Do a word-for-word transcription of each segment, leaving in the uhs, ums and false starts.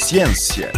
Ciência.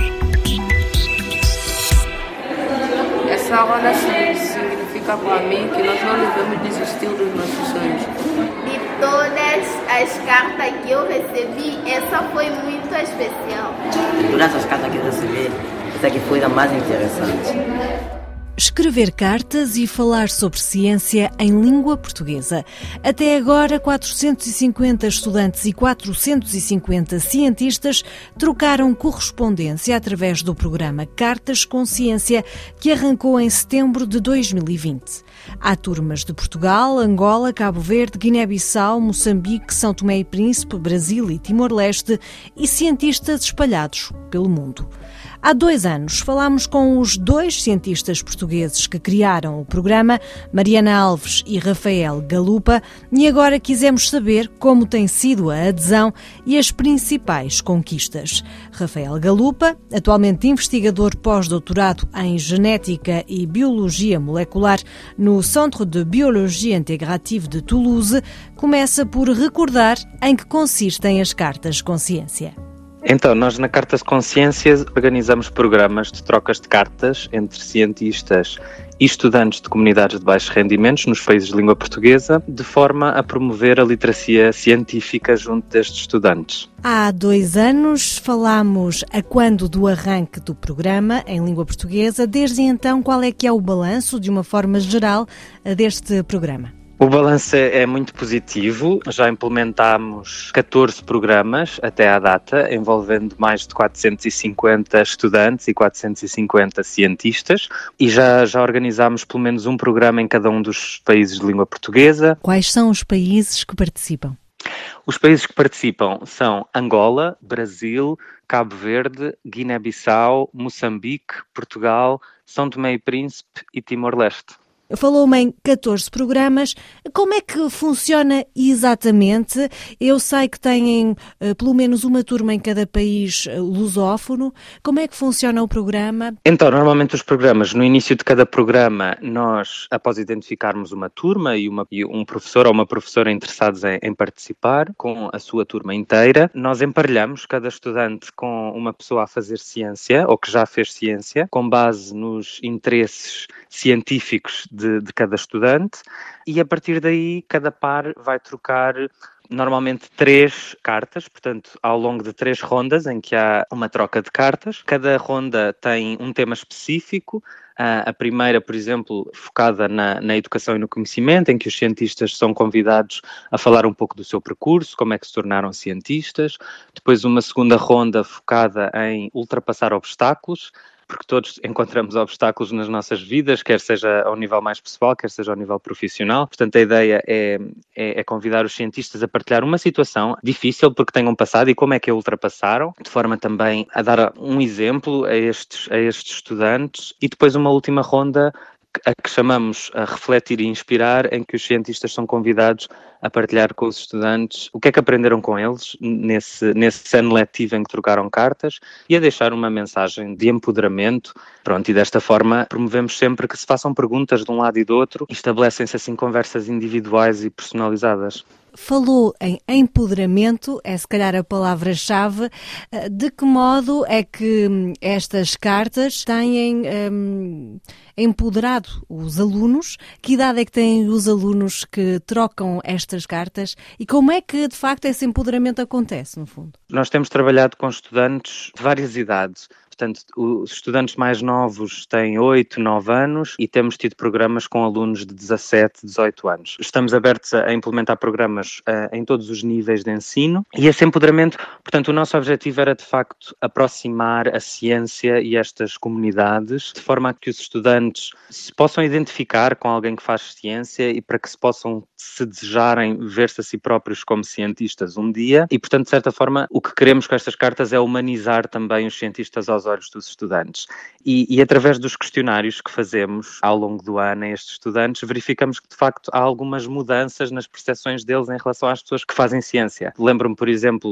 Essa aula significa para mim que nós não devemos desistir dos nossos sonhos. De todas as cartas que eu recebi, essa foi muito especial. De todas as cartas que eu recebi, essa aqui foi a mais interessante. Escrever cartas e falar sobre ciência em língua portuguesa. Até agora, quatrocentos e cinquenta estudantes e quatrocentos e cinquenta cientistas trocaram correspondência através do programa Cartas com Ciência, que arrancou em setembro de dois mil e vinte. Há turmas de Portugal, Angola, Cabo Verde, Guiné-Bissau, Moçambique, São Tomé e Príncipe, Brasil e Timor-Leste e cientistas espalhados pelo mundo. Há dois anos falámos com os dois cientistas portugueses que criaram o programa, Mariana Alves e Rafael Galupa, e agora quisemos saber como tem sido a adesão e as principais conquistas. Rafael Galupa, atualmente investigador pós-doutorado em Genética e Biologia Molecular no Centre de Biologie Intégrative de Toulouse, começa por recordar em que consistem as cartas com ciência. Então, nós na Cartas com Ciência organizamos programas de trocas de cartas entre cientistas e estudantes de comunidades de baixos rendimentos nos países de língua portuguesa, de forma a promover a literacia científica junto destes estudantes. Há dois anos falámos a quando do arranque do programa em língua portuguesa. Desde então, qual é que é o balanço, de uma forma geral, deste programa? O balanço é muito positivo, já implementámos catorze programas até à data, envolvendo mais de quatrocentos e cinquenta estudantes e quatrocentos e cinquenta cientistas, e já, já organizámos pelo menos um programa em cada um dos países de língua portuguesa. Quais são os países que participam? Os países que participam são Angola, Brasil, Cabo Verde, Guiné-Bissau, Moçambique, Portugal, São Tomé e Príncipe e Timor-Leste. Falou-me em catorze programas. Como é que funciona exatamente? Eu sei que têm uh, pelo menos uma turma em cada país uh, lusófono. Como é que funciona o programa? Então, normalmente os programas, no início de cada programa, nós, após identificarmos uma turma e, uma, e um professor ou uma professora interessados em, em participar, com a sua turma inteira, nós emparelhamos cada estudante com uma pessoa a fazer ciência, ou que já fez ciência, com base nos interesses científicos de, de cada estudante, e a partir daí cada par vai trocar normalmente três cartas, portanto ao longo de três rondas em que há uma troca de cartas. Cada ronda tem um tema específico. A primeira, por exemplo, focada na, na educação e no conhecimento, em que os cientistas são convidados a falar um pouco do seu percurso, como é que se tornaram cientistas. Depois uma segunda ronda focada em ultrapassar obstáculos, porque todos encontramos obstáculos nas nossas vidas, quer seja ao nível mais pessoal, quer seja ao nível profissional. Portanto, a ideia é, é, é convidar os cientistas a partilhar uma situação difícil porque tenham passado e como é que a ultrapassaram, de forma também a dar um exemplo a estes, a estes estudantes. E depois uma última ronda a que chamamos a refletir e inspirar, em que os cientistas são convidados a partilhar com os estudantes o que é que aprenderam com eles nesse, nesse ano letivo em que trocaram cartas e a deixar uma mensagem de empoderamento. Pronto, e desta forma promovemos sempre que se façam perguntas de um lado e do outro e estabelecem-se assim conversas individuais e personalizadas. Falou em empoderamento, é se calhar a palavra-chave. De que modo é que estas cartas têm hum, empoderado os alunos? Que idade é que têm os alunos que trocam estas cartas? E como é que, de facto, esse empoderamento acontece, no fundo? Nós temos trabalhado com estudantes de várias idades. Portanto, os estudantes mais novos têm oito, nove anos e temos tido programas com alunos de dezassete, dezoito anos. Estamos abertos a implementar programas uh, em todos os níveis de ensino e esse empoderamento, portanto, o nosso objetivo era de facto aproximar a ciência e estas comunidades de forma a que os estudantes se possam identificar com alguém que faz ciência e para que se possam, se desejarem, ver-se a si próprios como cientistas um dia e, portanto, de certa forma, o que queremos com estas cartas é humanizar também os cientistas aos olhos dos estudantes. E, e através dos questionários que fazemos ao longo do ano a estes estudantes, verificamos que de facto há algumas mudanças nas percepções deles em relação às pessoas que fazem ciência. Lembro-me, por exemplo,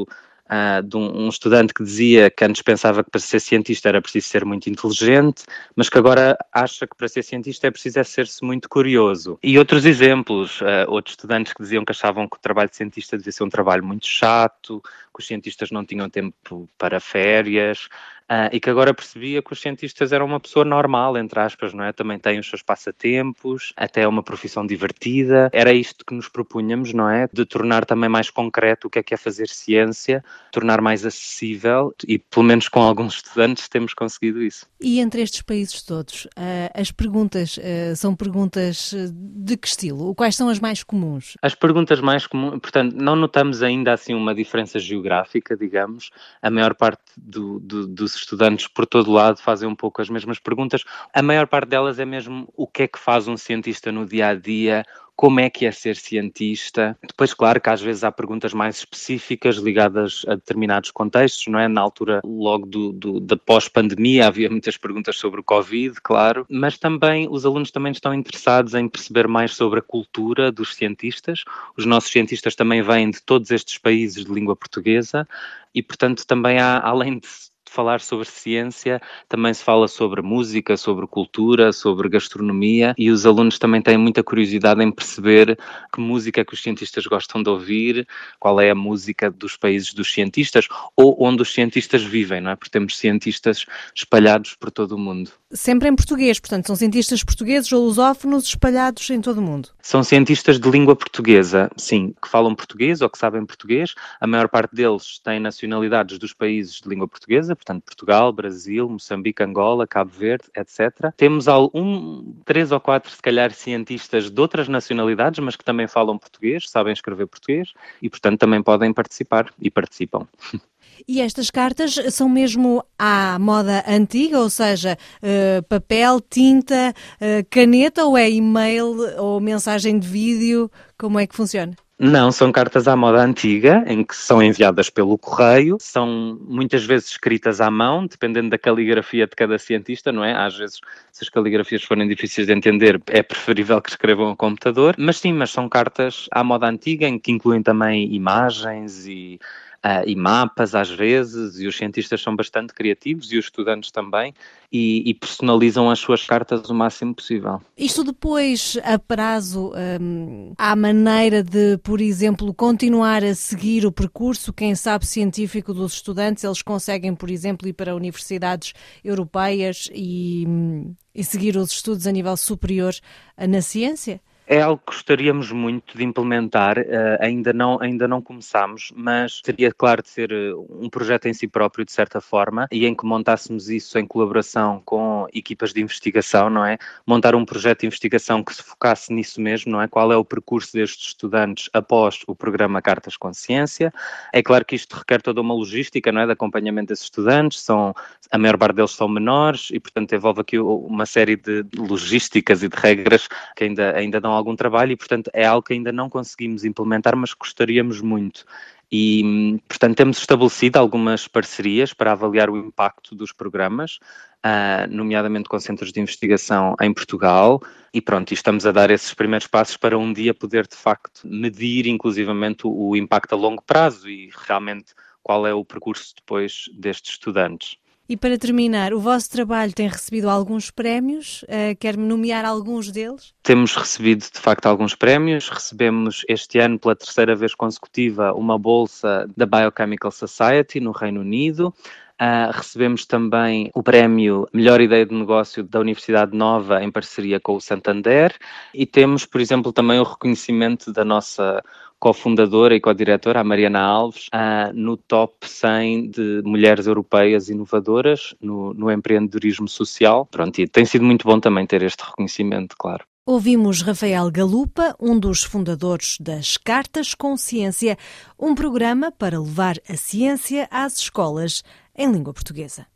uh, de um, um estudante que dizia que antes pensava que para ser cientista era preciso ser muito inteligente, mas que agora acha que para ser cientista é preciso é ser-se muito curioso. E outros exemplos, uh, outros estudantes que diziam que achavam que o trabalho de cientista devia ser um trabalho muito chato, que os cientistas não tinham tempo para férias, Uh, e que agora percebia que os cientistas eram uma pessoa normal, entre aspas, não é? Também têm os seus passatempos, até é uma profissão divertida. Era isto que nos propunhamos, não é? De tornar também mais concreto o que é que é fazer ciência, tornar mais acessível, e pelo menos com alguns estudantes temos conseguido isso. E entre estes países todos, uh, as perguntas uh, são perguntas de que estilo? Quais são as mais comuns? As perguntas mais comuns, portanto, não notamos ainda assim uma diferença geográfica, digamos. A maior parte do, do, dos estudantes por todo lado fazem um pouco as mesmas perguntas. A maior parte delas é mesmo o que é que faz um cientista no dia-a-dia, como é que é ser cientista. Depois, claro, que às vezes há perguntas mais específicas ligadas a determinados contextos, não é? Na altura, logo do, do, da pós-pandemia, havia muitas perguntas sobre o Covid, claro, mas também os alunos também estão interessados em perceber mais sobre a cultura dos cientistas. Os nossos cientistas também vêm de todos estes países de língua portuguesa e, portanto, também há, além de falar sobre ciência, também se fala sobre música, sobre cultura, sobre gastronomia, e os alunos também têm muita curiosidade em perceber que música é que os cientistas gostam de ouvir, qual é a música dos países dos cientistas ou onde os cientistas vivem, não é? Porque temos cientistas espalhados por todo o mundo. Sempre em português, portanto, são cientistas portugueses ou lusófonos espalhados em todo o mundo? São cientistas de língua portuguesa, sim, que falam português ou que sabem português. A maior parte deles tem nacionalidades dos países de língua portuguesa, portanto, Portugal, Brasil, Moçambique, Angola, Cabo Verde, etcétera. Temos um, três ou quatro, se calhar, cientistas de outras nacionalidades, mas que também falam português, sabem escrever português e, portanto, também podem participar e participam. E estas cartas são mesmo à moda antiga, ou seja, uh, papel, tinta, uh, caneta, ou é e-mail ou mensagem de vídeo? Como é que funciona? Não, são cartas à moda antiga, em que são enviadas pelo correio, são muitas vezes escritas à mão, dependendo da caligrafia de cada cientista, não é? Às vezes, se as caligrafias forem difíceis de entender, é preferível que escrevam ao computador, mas sim, mas são cartas à moda antiga, em que incluem também imagens e... Uh, e mapas às vezes, e os cientistas são bastante criativos e os estudantes também, e, e personalizam as suas cartas o máximo possível. Isto depois, a prazo, um, há maneira de, por exemplo, continuar a seguir o percurso, quem sabe, científico dos estudantes, eles conseguem, por exemplo, ir para universidades europeias e, e seguir os estudos a nível superior na ciência? É algo que gostaríamos muito de implementar, uh, ainda não, ainda não começámos, mas seria claro de ser um projeto em si próprio, de certa forma, e em que montássemos isso em colaboração com equipas de investigação, não é? Montar um projeto de investigação que se focasse nisso mesmo, não é? Qual é o percurso destes estudantes após o programa Cartas com Ciência. É claro que isto requer toda uma logística, não é? De acompanhamento desses estudantes, são, a maior parte deles são menores e, portanto, envolve aqui uma série de logísticas e de regras que ainda, ainda dão algum trabalho e, portanto, é algo que ainda não conseguimos implementar, mas gostaríamos muito. E, portanto, temos estabelecido algumas parcerias para avaliar o impacto dos programas, uh, nomeadamente com centros de investigação em Portugal, e pronto, e estamos a dar esses primeiros passos para um dia poder, de facto, medir inclusivamente o, o impacto a longo prazo e realmente qual é o percurso depois destes estudantes. E para terminar, o vosso trabalho tem recebido alguns prémios, uh, quer-me nomear alguns deles? Temos recebido, de facto, alguns prémios. Recebemos este ano, pela terceira vez consecutiva, uma bolsa da Biochemical Society no Reino Unido. Uh, recebemos também o prémio Melhor Ideia de Negócio da Universidade Nova em parceria com o Santander. E temos, por exemplo, também o reconhecimento da nossa cofundadora e co-diretora, a Mariana Alves, uh, no top cem de mulheres europeias inovadoras no, no empreendedorismo social. Pronto, e tem sido muito bom também ter este reconhecimento, claro. Ouvimos Rafael Galupa, um dos fundadores das Cartas com Ciência, um programa para levar a ciência às escolas em língua portuguesa.